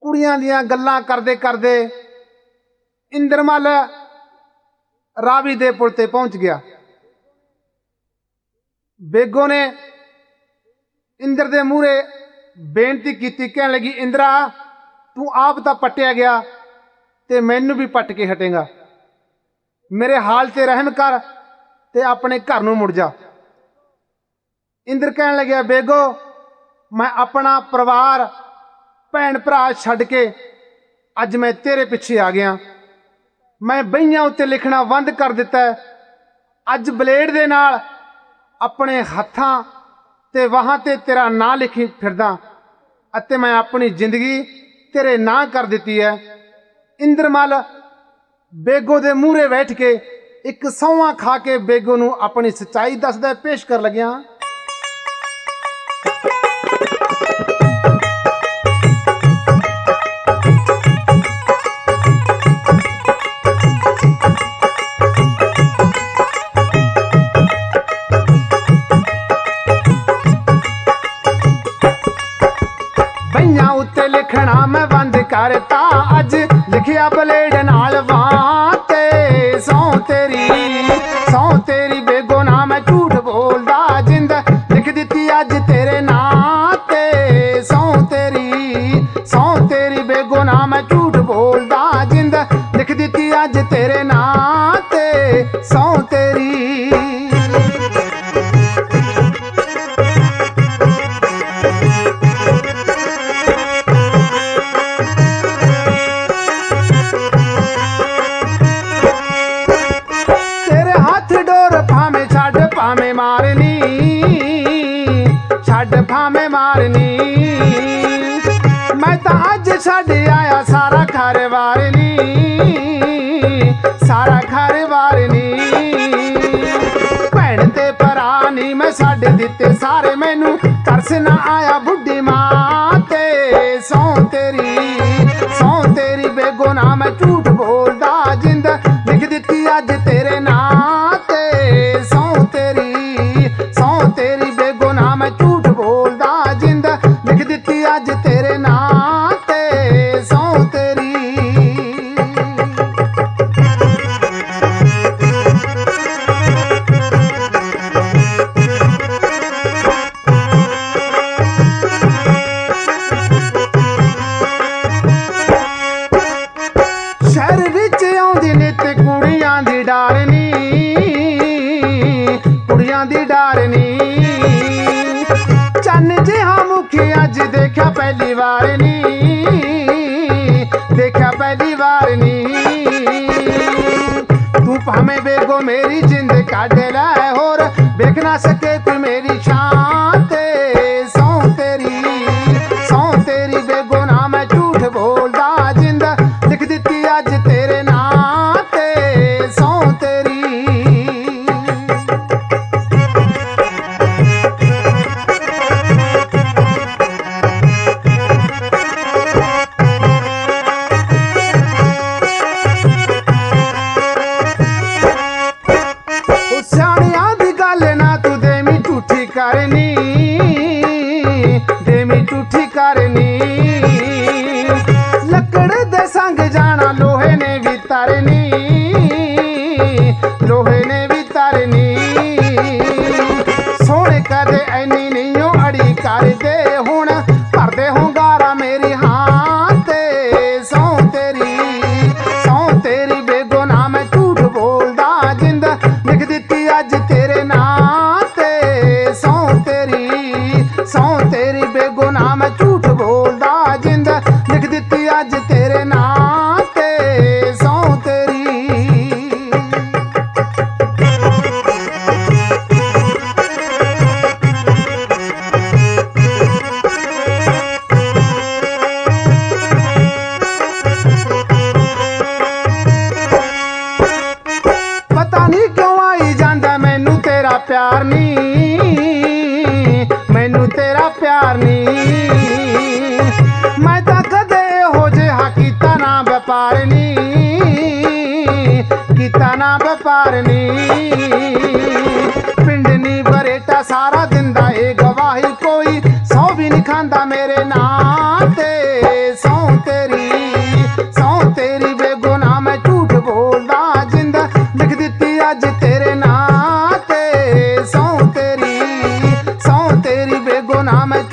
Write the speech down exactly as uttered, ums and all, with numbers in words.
कुड़ियां दियां गल्लां करदे करदे इंद्रमल रावी दे पुल ते पहुंच गया। बेगो ने इंद्र दे मूहरे बेनती की, कहने लगी, इंद्रा तू आप तो पट्टिया गया ते मैनू भी पट के हटेगा, मेरे हाल ते रहम कर ते अपने घर नूं मुड़ जा। इंद्र कहने लगे, बेगो मैं अपना परिवार भैन भरा छड्ड के अज मैं तेरे पिछे आ गया। मैं बहियां उत्ते लिखना बंद कर दिता है। अज बलेड दे नाल अपने हत्थां ते वाहां ते तेरा नां लिखी फिरदा अते मैं अपनी जिंदगी तेरे नां कर दिती है। इंद्रमल बेगो दे मूहरे बैठ के एक सौंहा खा के बेगो नूं अपनी सच्चाई दसदा पेश कर लग्या। बहियां उत्ते लिखना मैं बंद करता, अज लिखिया बलेड नाल वां ते सौ तेरी सौ तेरी बेगो ना मैं झूठ बोलदा, जिंद लिख दिती अज तेरे नां ते सौ तेरी सौ तेरी बेगो ना मैं झूठ बोलदा, जिंद लिख दिती अज तेरे नां ते सौ तेरी। भावे मारनी छड्ड भावे मारनी, मैं तो अज छड्ड आया सारा घर वारनी सारा घर वारनी। भैन ते भरा नी मैं छड्ड दिते सारे, मैनू तरस ना आया बुढ़ी मां ते सौ तेरी सौ तेरी बेगो ना मैं झूठ बोलदा, जिंद लिख दिती अज तेरे नां ते सौ तेरी सौ तेरी बेगो ना मैं झूठ बोलदा, जिंद लिख दिती अज तेरे नां ते सौ तेरी। शहर विच आउंदी नित कुड़ियां दी डारनी कुड़ियां दी डारनी, चन्न जिहा मुखी अज देखा पहली वार नी देखा पहली वार नी। तू भावें बेगो मेरी जिंद कढ लै, होर वेख ना सके कोई मेरी शान ते सौ तेरी सौ तेरी बेगो ना मैं झूठ बोलदा, जिंद लिख दिती अज तेरे नां ते सौ तेरी। सियाणियां दी गल ना तू देवीं ਨਾ ਮੈਂ